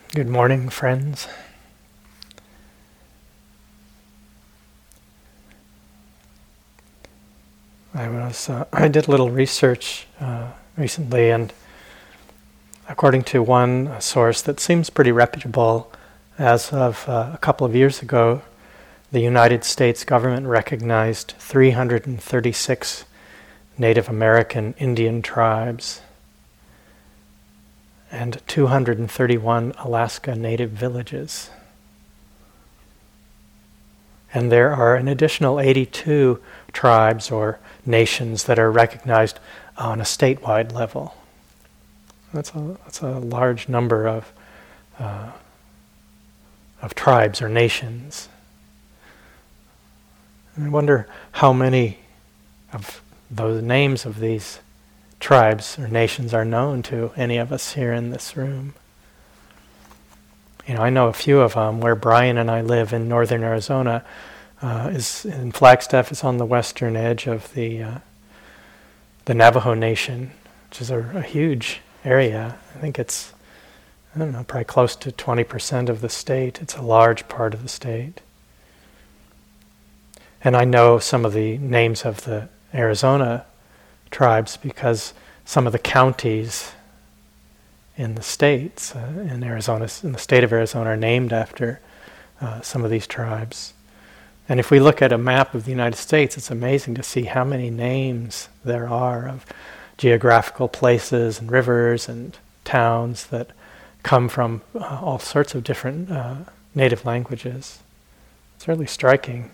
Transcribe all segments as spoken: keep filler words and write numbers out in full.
Good morning, friends. I was uh, I did a little research uh, recently, and according to one source that seems pretty reputable, as of uh, a couple of years ago, the United States government recognized three hundred thirty-six Native American Indian tribes and two hundred thirty-one Alaska Native villages. And there are an additional eighty-two tribes or nations that are recognized on a statewide level. That's a that's a large number of uh, of tribes or nations. And I wonder how many of those names of these tribes or nations are known to any of us here in this room. You know, I know a few of them. Where Brian and I live in northern Arizona uh, is in Flagstaff. Is on the western edge of the uh, the Navajo Nation, which is a, a huge area. I think it's I don't know, probably close to twenty percent of the state. It's a large part of the state. And I know some of the names of the Arizona tribes because some of the counties in the states, uh, in Arizona, in the state of Arizona, are named after uh, some of these tribes. And if we look at a map of the United States, it's amazing to see how many names there are of geographical places and rivers and towns that come from uh, all sorts of different uh, native languages. It's really striking.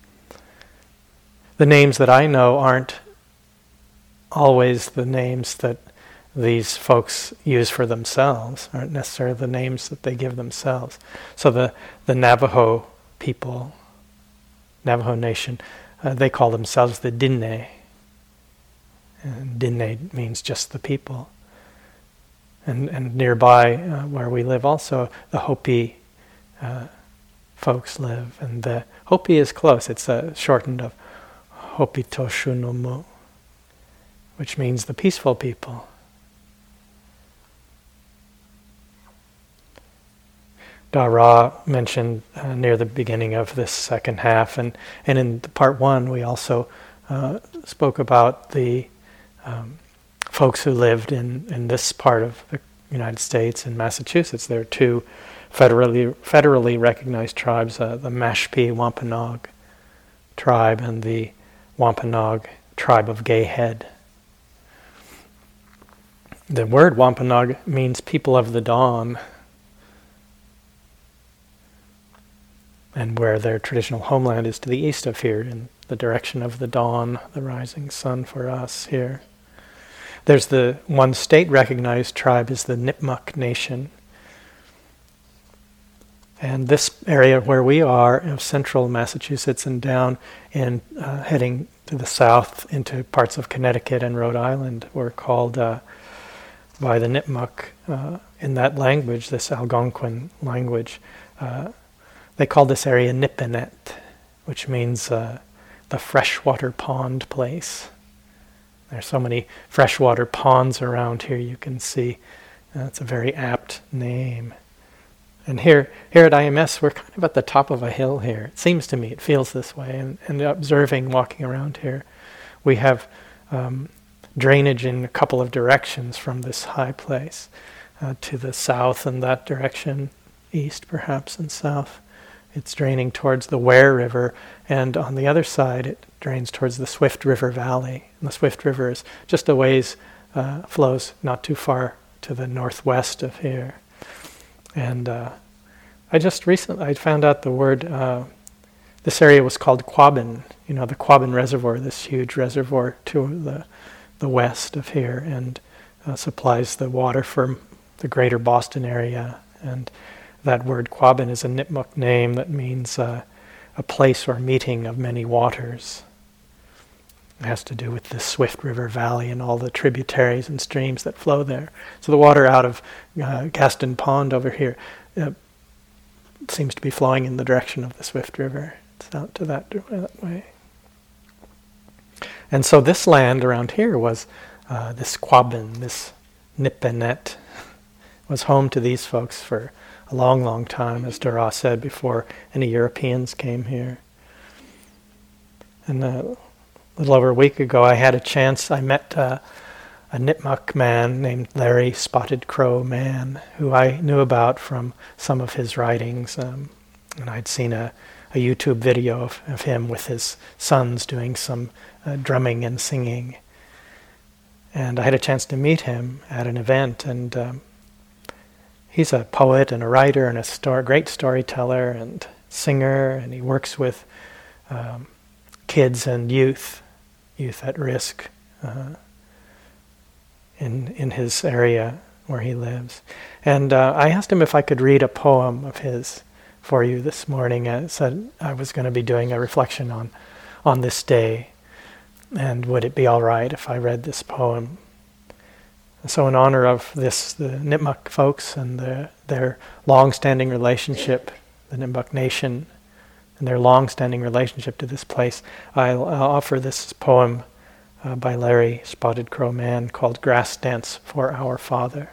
The names that I know aren't always the names that these folks use for themselves, aren't necessarily the names that they give themselves. So the, the Navajo people, Navajo Nation, uh, they call themselves the Diné. And Diné means just the people. And and nearby uh, where we live also, the Hopi uh, folks live. And the Hopi is close. It's uh, shortened of Hopitoshunomu, which means the peaceful people. Dara mentioned uh, near the beginning of this second half, and, and in the part one we also uh, spoke about the um, folks who lived in, in this part of the United States, in Massachusetts. There are two federally federally recognized tribes, uh, the Mashpee Wampanoag tribe and the Wampanoag tribe of Gay Head. The word Wampanoag means people of the dawn, and where their traditional homeland is to the east of here, in the direction of the dawn, the rising sun for us here. There's the one state-recognized tribe is the Nipmuc Nation. And this area where we are, of central Massachusetts and down and uh, heading to the south into parts of Connecticut and Rhode Island, were called uh, by the Nipmuc, uh, in that language, this Algonquin language, uh, they call this area Nipinet, which means uh, the freshwater pond place. There's so many freshwater ponds around here, you can see. Uh, it's a very apt name. And here here at I M S, we're kind of at the top of a hill here. It seems to me, it feels this way. And, and observing, walking around here, we have um, drainage in a couple of directions from this high place. Uh, to the south and that direction, east perhaps and south. It's draining towards the Ware River, and on the other side it drains towards the Swift River Valley. And the Swift River is just a ways, uh, flows not too far to the northwest of here. And uh, I just recently I found out the word, uh, this area was called Quabbin, you know, the Quabbin Reservoir, this huge reservoir to the the west of here, and uh, supplies the water for the greater Boston area. And that word Quabbin is a Nipmuc name that means uh, a place or meeting of many waters. It has to do with the Swift River Valley and all the tributaries and streams that flow there. So the water out of uh, Gaston Pond over here uh, seems to be flowing in the direction of the Swift River. It's out to that, that way. And so this land around here was uh, this Quabbin, this Nipinet was home to these folks for a long, long time, as Dara said, before any Europeans came here. And a little over a week ago, I had a chance, I met uh, a Nipmuc man named Larry Spotted Crow Mann, who I knew about from some of his writings. Um, and I'd seen a, a YouTube video of, of him with his sons doing some uh, drumming and singing. And I had a chance to meet him at an event, and um, he's a poet and a writer and a story, great storyteller and singer, and he works with um, kids and youth, youth at risk uh, in in his area where he lives. And uh, I asked him if I could read a poem of his for you this morning. I said I was going to be doing a reflection on, on this day, and would it be all right if I read this poem? So in honor of this, the Nipmuc folks and the, their long-standing relationship, the Nipmuc Nation, and their long-standing relationship to this place, I'll, I'll offer this poem uh, by Larry Spotted Crow Mann called Grass Dance for Our Father.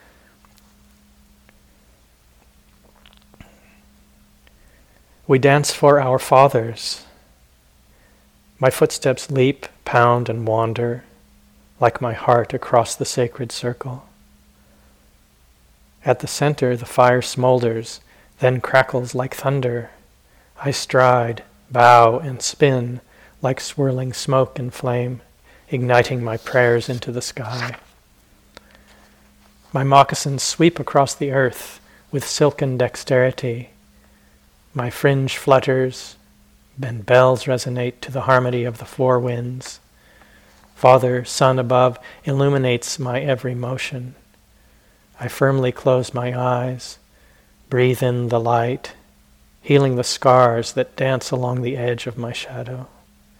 We dance for our fathers. My footsteps leap, pound, and wander, like my heart across the sacred circle. At the center, the fire smolders, then crackles like thunder. I stride, bow, and spin like swirling smoke and flame, igniting my prayers into the sky. My moccasins sweep across the earth with silken dexterity. My fringe flutters, and bells resonate to the harmony of the four winds. Father, Son above illuminates my every motion. I firmly close my eyes, breathe in the light, healing the scars that dance along the edge of my shadow.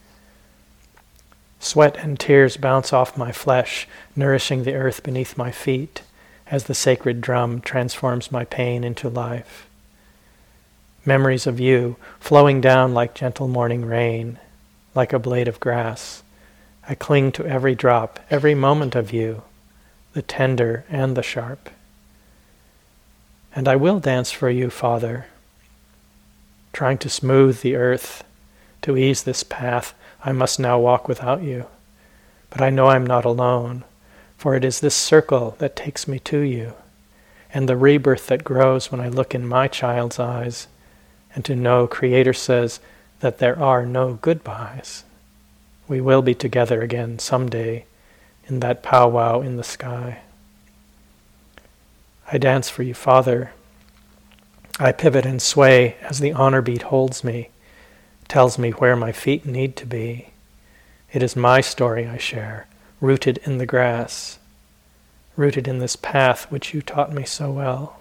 Sweat and tears bounce off my flesh, nourishing the earth beneath my feet, as the sacred drum transforms my pain into life. Memories of you flowing down like gentle morning rain, like a blade of grass. I cling to every drop, every moment of you, the tender and the sharp. And I will dance for you, Father, trying to smooth the earth, to ease this path I must now walk without you. But I know I'm not alone, for it is this circle that takes me to you, and the rebirth that grows when I look in my child's eyes, and to know Creator says that there are no goodbyes. We will be together again someday in that powwow in the sky. I dance for you, Father. I pivot and sway as the honor beat holds me, tells me where my feet need to be. It is my story I share, rooted in the grass, rooted in this path which you taught me so well.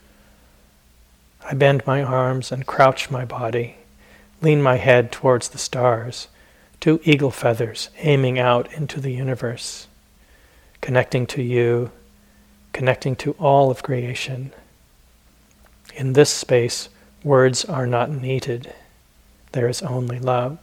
I bend my arms and crouch my body, lean my head towards the stars, two eagle feathers aiming out into the universe, connecting to you, connecting to all of creation. In this space, words are not needed. There is only love.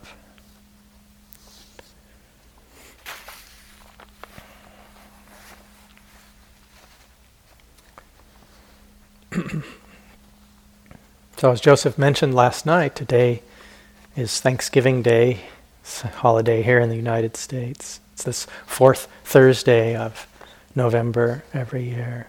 So as Joseph mentioned last night, today is Thanksgiving Day. It's a holiday here in the United States. It's this fourth Thursday of November every year.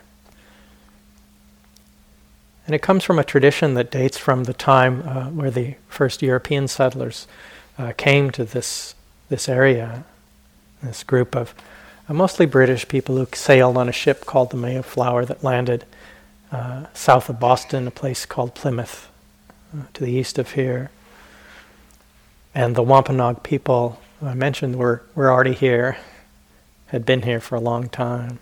And it comes from a tradition that dates from the time uh, where the first European settlers uh, came to this this area. This group of uh, mostly British people who sailed on a ship called the Mayflower that landed uh, south of Boston, a place called Plymouth, uh, to the east of here. And the Wampanoag people I mentioned were, were already here, had been here for a long time.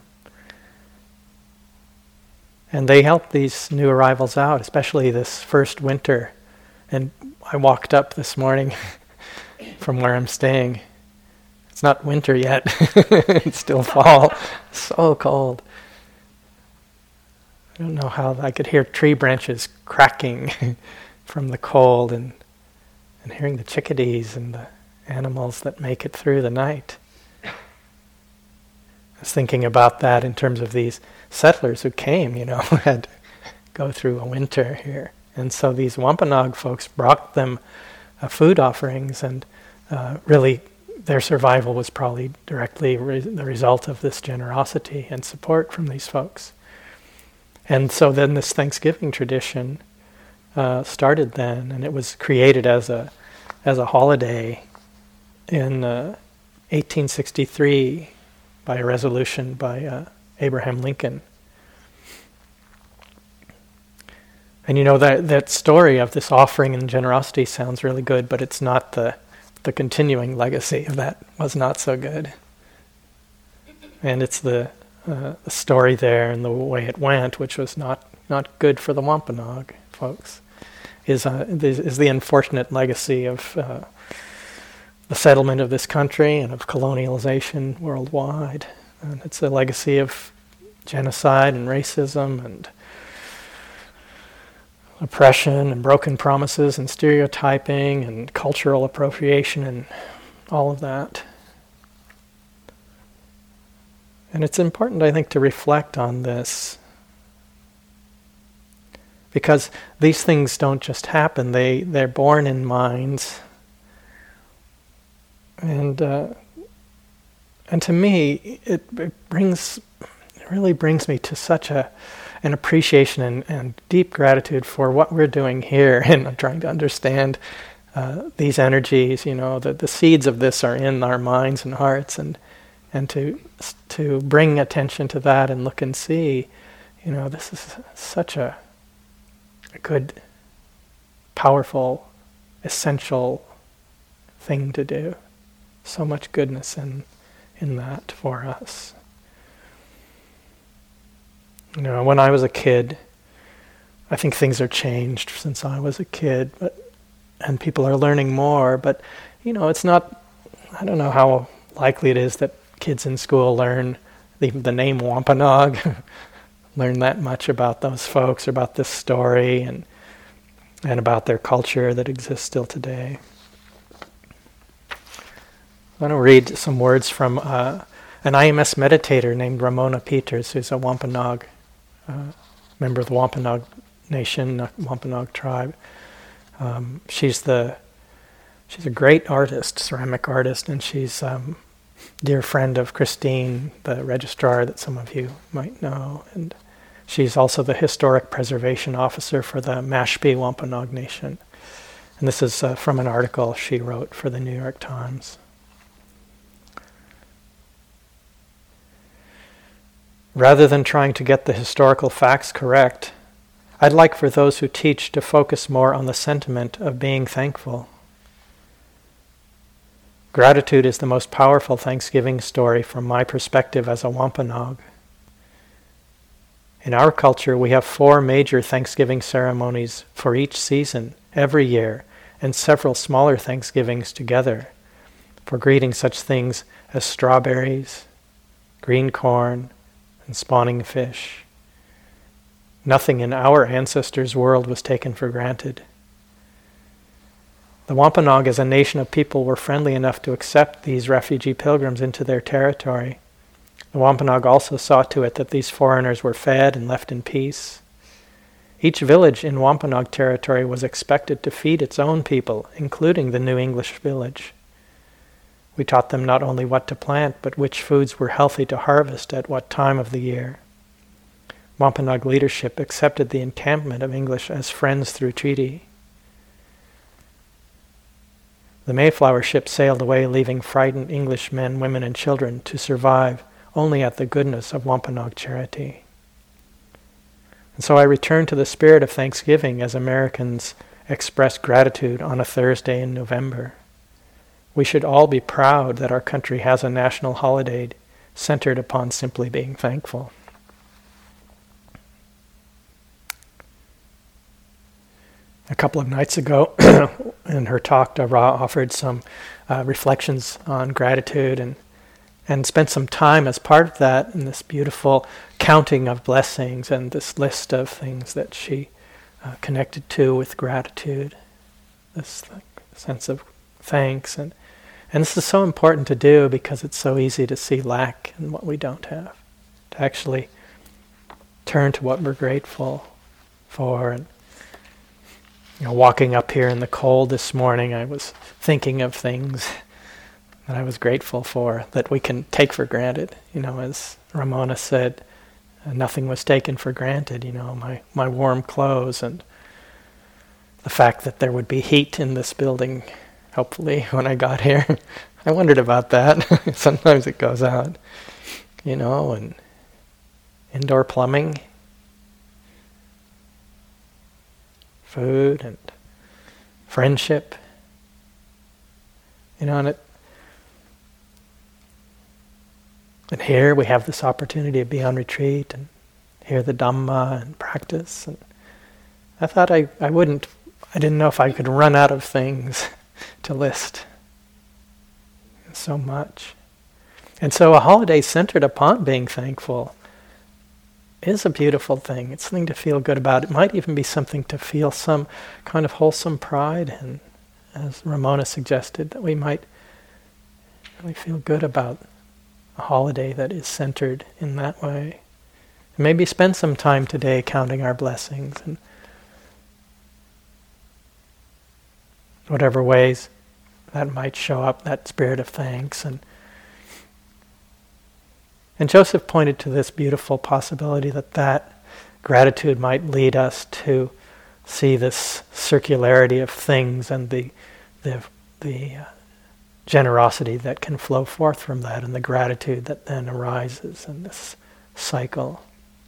And they helped these new arrivals out, especially this first winter. And I walked up this morning from where I'm staying. It's not winter yet. It's still fall. So cold. I don't know how I could hear tree branches cracking from the cold, and and hearing the chickadees and the animals that make it through the night. was thinking about that in terms of these settlers who came, you know, who had to go through a winter here. And so these Wampanoag folks brought them uh, food offerings, and uh, really their survival was probably directly re- the result of this generosity and support from these folks. And so then this Thanksgiving tradition uh, started then, and it was created as a as a holiday in uh, eighteen sixty-three by a resolution by uh, Abraham Lincoln. And you know, that that story of this offering and generosity sounds really good, but it's not the the continuing legacy of that was not so good. And it's the, uh, the story there and the way it went, which was not, not good for the Wampanoag folks, is uh, is, is the unfortunate legacy of uh, the settlement of this country and of colonialization worldwide. And it's a legacy of genocide and racism and oppression and broken promises and stereotyping and cultural appropriation and all of that. And it's important, I think, to reflect on this, because these things don't just happen. They, they're born in minds. And uh, and to me, it, it brings, it really brings me to such a an appreciation and, and deep gratitude for what we're doing here and trying to understand uh, these energies. You know, the, the seeds of this are in our minds and hearts, and and to to bring attention to that and look and see, you know, this is such a, a good, powerful, essential thing to do. So much goodness in in that for us. You know, when I was a kid, I think things are changed since I was a kid, but and people are learning more, but you know, it's not, I don't know how likely it is that kids in school learn the, the name Wampanoag, learn that much about those folks, or about this story, and and about their culture that exists still today. I want to read some words from uh, an I M S meditator named Ramona Peters, who's a Wampanoag, uh, member of the Wampanoag Nation, uh, Wampanoag tribe. Um, she's the she's a great artist, ceramic artist, and she's um, dear friend of Christine, the registrar that some of you might know, and she's also the historic preservation officer for the Mashpee Wampanoag Nation. And this is uh, from an article she wrote for the New York Times. Rather than trying to get the historical facts correct, I'd like for those who teach to focus more on the sentiment of being thankful. Gratitude is the most powerful Thanksgiving story from my perspective as a Wampanoag. In our culture, we have four major Thanksgiving ceremonies for each season, every year, and several smaller Thanksgivings together, for greeting such things as strawberries, green corn, and spawning fish. Nothing in our ancestors' world was taken for granted. The Wampanoag as a nation of people were friendly enough to accept these refugee pilgrims into their territory. The Wampanoag also saw to it that these foreigners were fed and left in peace. Each village in Wampanoag territory was expected to feed its own people, including the New English village. We taught them not only what to plant, but which foods were healthy to harvest at what time of the year. Wampanoag leadership accepted the encampment of English as friends through treaty. The Mayflower ship sailed away, leaving frightened English men, women, and children to survive only at the goodness of Wampanoag charity. And so I return to the spirit of Thanksgiving as Americans express gratitude on a Thursday in November. We should all be proud that our country has a national holiday centered upon simply being thankful. A couple of nights ago, in her talk, Dara offered some uh, reflections on gratitude and and spent some time as part of that in this beautiful counting of blessings and this list of things that she uh, connected to with gratitude, this like, sense of thanks. And And this is so important to do because it's so easy to see lack in what we don't have. To actually turn to what we're grateful for. And you know, walking up here in the cold this morning, I was thinking of things that I was grateful for, that we can take for granted. You know, as Ramona said, uh, nothing was taken for granted. You know, my, my warm clothes and the fact that there would be heat in this building, hopefully, when I got here. I wondered about that. Sometimes it goes out, you know, and indoor plumbing, food, and friendship. You know, and it, and here we have this opportunity to be on retreat and hear the Dhamma and practice. And I thought I, I wouldn't, I didn't know if I could run out of things to list. So much. And so a holiday centered upon being thankful is a beautiful thing. It's something to feel good about. It might even be something to feel some kind of wholesome pride in, as Ramona suggested, that we might really feel good about a holiday that is centered in that way. And maybe spend some time today counting our blessings in whatever ways that might show up, that spirit of thanks. And and Joseph pointed to this beautiful possibility that that gratitude might lead us to see this circularity of things and the the the uh, generosity that can flow forth from that, and the gratitude that then arises in this cycle.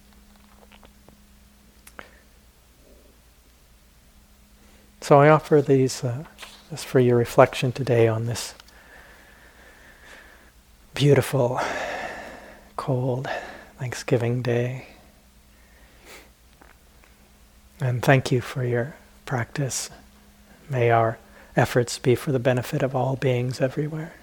So I offer these uh, just for your reflection today on this beautiful, cold Thanksgiving Day. And thank you for your practice. May our efforts be for the benefit of all beings everywhere.